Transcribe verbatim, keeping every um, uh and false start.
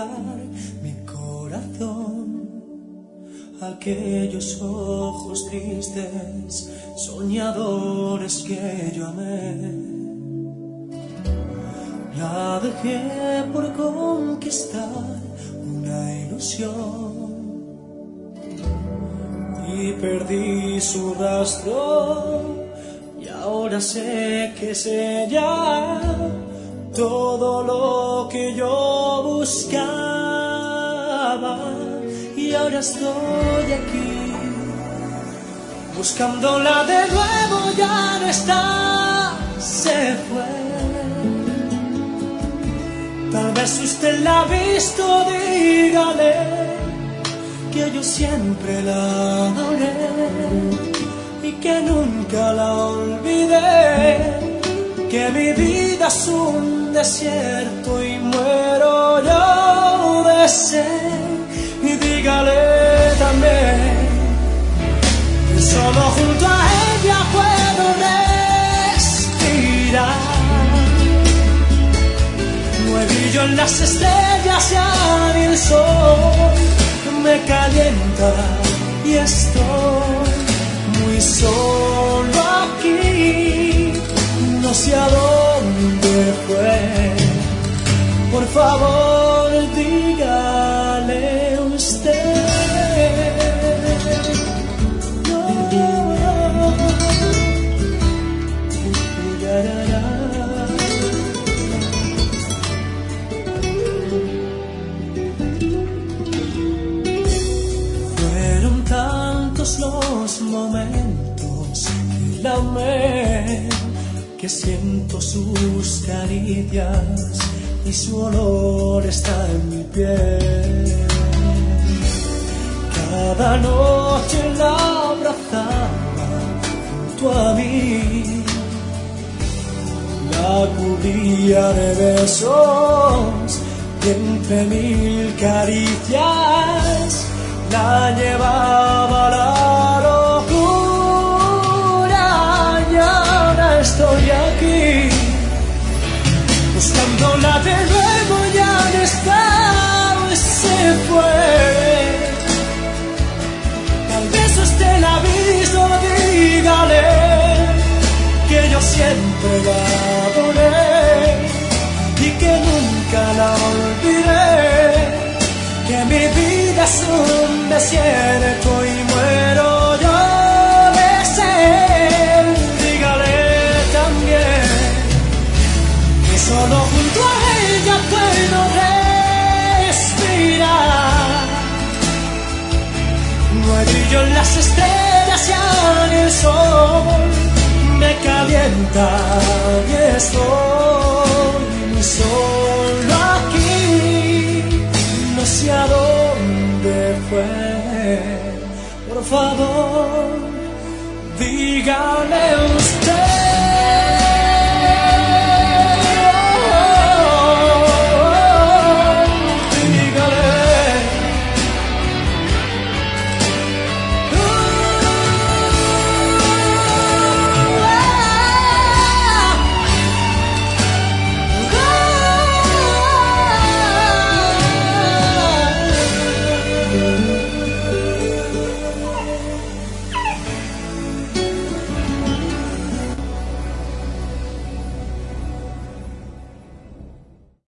entregar mi corazón a aquellos ojos tristes, soñadores que yo amé. La dejé por conquistar una ilusión y perdí su rastro, y ahora sé que es ella todo lo que yo buscaba. Y ahora estoy aquí buscándola de nuevo, ya no está, se fue. Tal vez usted la ha visto, dígale que yo siempre la adoré y que nunca la olvidé, que mi vida es un desierto y muero yo de sed. Y dígale también que solo junto a ella puedo respirar. No he brillo en las estrellas, ya ni el sol me calienta y estoy muy solo aquí. No sé a dónde fue, por favor dígale usted. No, fueron tantos los momentos que la amé, que siento sus caricias y su olor está en mi piel. Cada noche la abrazaba junto a mí, la cubría de besos y entre mil caricias la llevaba a la locura. Y ahora estoy aquí buscándola de nuevo, ya no está, se fue. Tal vez usted la ha visto, dígale que yo siempre la adoré y que nunca la olvidé, que mi vida es un desierto y muero yo de sed. Dígale también que solo junto a ella puedo respirar. No hay brillo en las estrellas, ya ni el sol me calienta y estoy muy solo aquí. No sé a dónde fue, por favor dígale